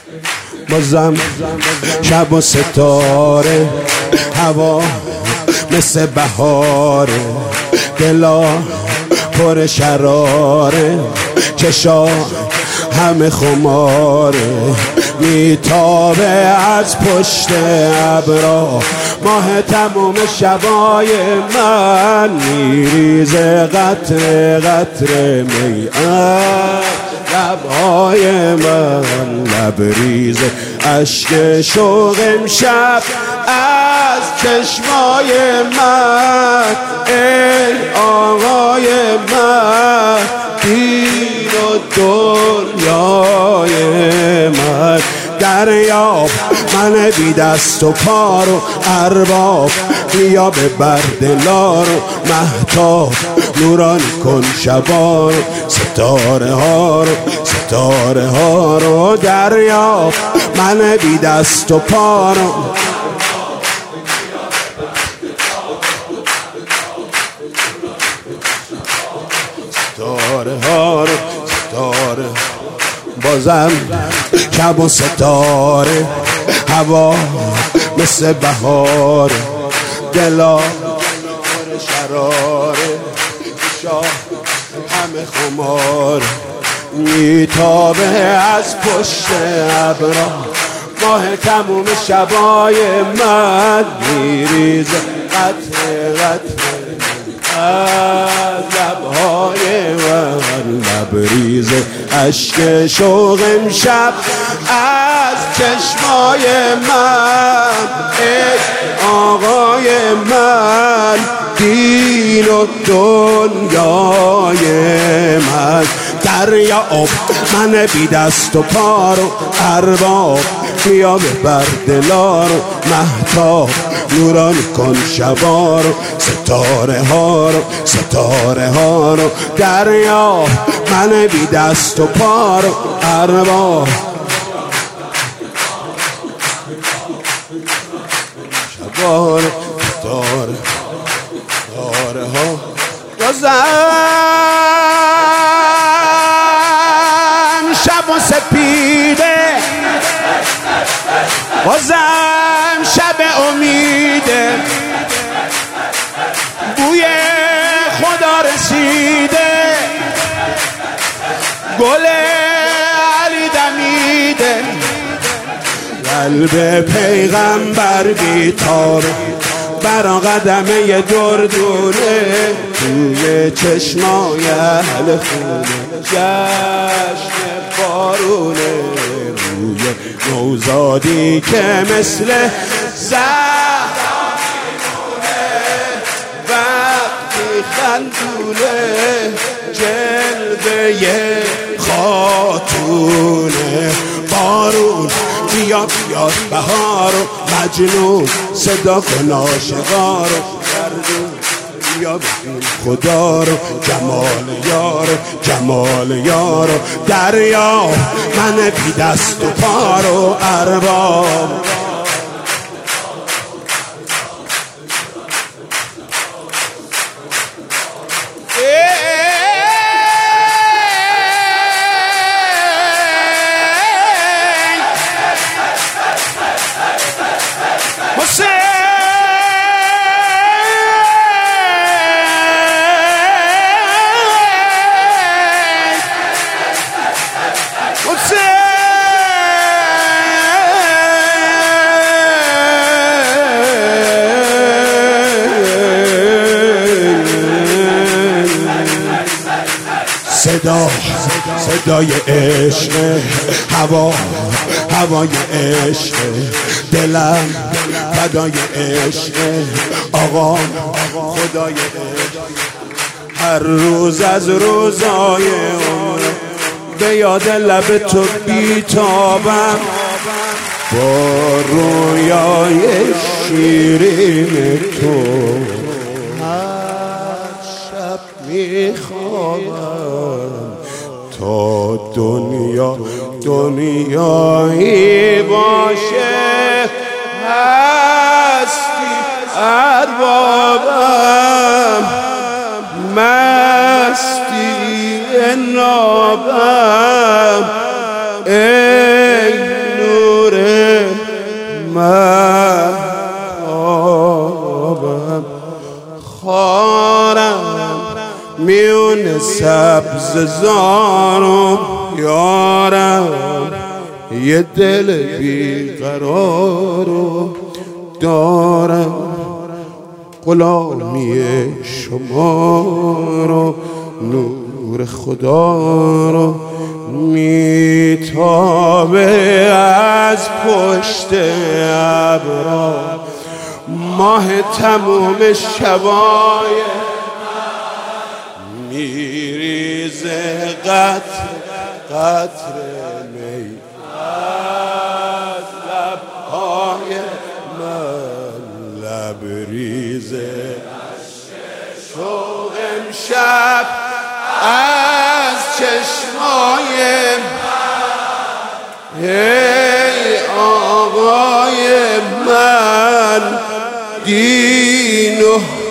بازم شب و ستاره، هوا مثل بهاره، دلا پر شراره، چشا همه خماره، میتابه از پشت ابرا ماه تموم شبای من، میریزه قطره قطره می لبهای من، لبریز اشک شوق امشب از چشمای من. ای آقای من، دین و دنیای من، دریاب من بی دست و پار و ارباب، بیا ببر دلا رو مهتاب، نوران کن شبا رو، ستاره ها رو، ستاره ها رو، دریاب من بی دست و پار و ستاره ها رو، ستاره. بازم شب و ستاره، هوا مثل بهاره، دلا پر شراره، شاه همه خماره، میتابه از پشت ابرا ماه تموم شبای من، میریزه قطره قطره از لبهای من، لبریز اشک شوق امشب از چشمای من. ای آقای من، دین و دنیای من، دریاب من بی دست و پار و ارباب، بیا ببر دلا رو مهتاب، نوران کن شبا رو، ستاره ها رو، ستاره ها رو، دریاب من بی دست و پار و ارباب، شبا رو، ستاره ستاره ها. بازم شب و سپیده، بازم شب امیده، بوی خدا رسیده، گل علی دمیده، قلب پیغمبر بیتار برا قدمه دردونه، توی چشمای اهل خونه جشن بارونه، روی نوزادی که مثل زهرا میمونه، وقتی خندونه جلوه خاتونه، بارون بیا بیاد بهار و مجنون صدا کن عاشقا رو، گردون بیا ببین خدا رو، جمال یار جمال یار، دریا من بی دست و پار و ارباب. صدا صدای عشق، هوا هوای عشق، دلم فدای عشق، آقا خدای عشق، هر روز از روزای عمر به یاد لب تو بیتابم، با رویای شیرین تو هر شب میخوابم، تا دنیا دنیایی باشه هستی اربابم، مستی نابم، ای سبز زارم یارم، یه دل بیقرارو دارم، غلامی شما رو نور خدا رو میتابه از پشت ابرا، ماه تموم شبای میریزه قطر قطر می از لبهای من، لبریزه شوق امشب از چشمای من، ای آقای من دین و